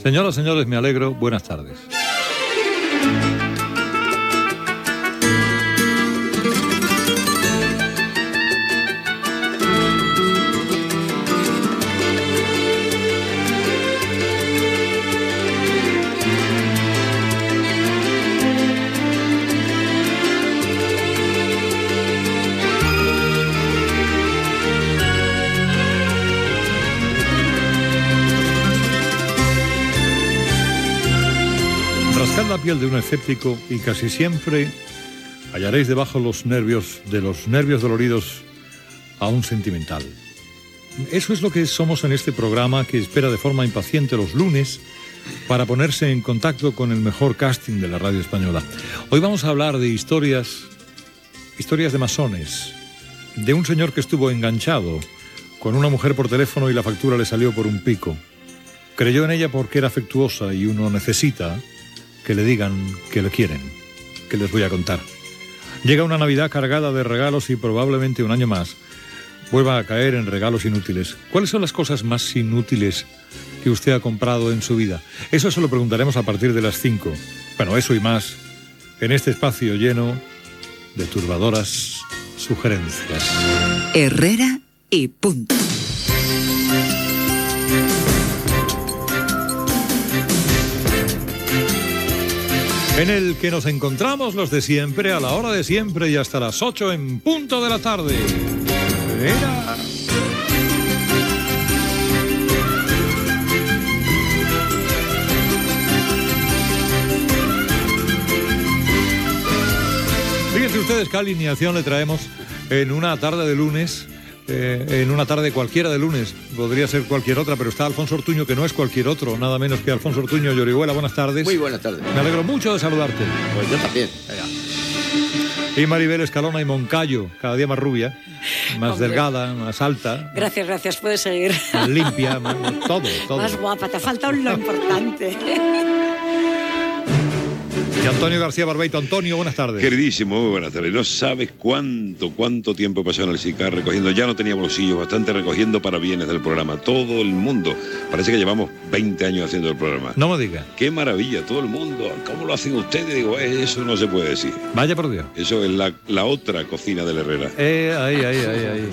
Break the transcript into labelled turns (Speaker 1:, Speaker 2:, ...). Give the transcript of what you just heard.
Speaker 1: Señoras, señores, me alegro. Buenas tardes. Rascad la piel de un escéptico y casi siempre hallaréis debajo de los nervios doloridos a un sentimental. Eso es lo que somos en este programa, que espera de forma impaciente los lunes para ponerse en contacto con el mejor casting de la radio española. Hoy vamos a hablar de historias de masones, de un señor que estuvo enganchado con una mujer por teléfono y la factura le salió por un pico. Creyó en ella porque era afectuosa y uno necesita que le digan que le quieren, que les voy a contar. Llega una Navidad cargada de regalos y probablemente un año más vuelva a caer en regalos inútiles. ¿Cuáles son las cosas más inútiles que usted ha comprado en su vida? Eso se lo preguntaremos a partir de las 5. Bueno, eso y más en este espacio lleno de turbadoras sugerencias.
Speaker 2: Herrera y punto.
Speaker 1: En el que nos encontramos los de siempre, a la hora de siempre y hasta las 8 en punto de la tarde. Era... Fíjense ustedes qué alineación le traemos en una tarde de lunes. En una tarde cualquiera de lunes, podría ser cualquier otra, pero está Alfonso Ortuño, que no es cualquier otro, nada menos que Alfonso Ortuño. Orihuela, buenas tardes.
Speaker 3: Muy buenas tardes.
Speaker 1: Me alegro mucho de saludarte.
Speaker 3: Pues yo también.
Speaker 1: Y Maribel Escalona y Moncayo, cada día más rubia, más delgada, más alta.
Speaker 4: Gracias, puedes seguir.
Speaker 1: Más limpia, todo.
Speaker 4: Más guapa, te ha faltado lo importante.
Speaker 1: Y Antonio García Barbeito. Antonio, buenas tardes.
Speaker 5: Queridísimo, muy buenas tardes. No sabes cuánto tiempo pasó en el SICAR recogiendo. Ya no tenía bolsillos, bastante recogiendo para bienes del programa. Todo el mundo. Parece que llevamos 20 años haciendo el programa.
Speaker 1: No me diga.
Speaker 5: Qué maravilla, todo el mundo. ¿Cómo lo hacen ustedes? Digo, eso no se puede decir.
Speaker 1: Vaya por Dios.
Speaker 5: Eso es la otra cocina del Herrera.
Speaker 1: Ahí.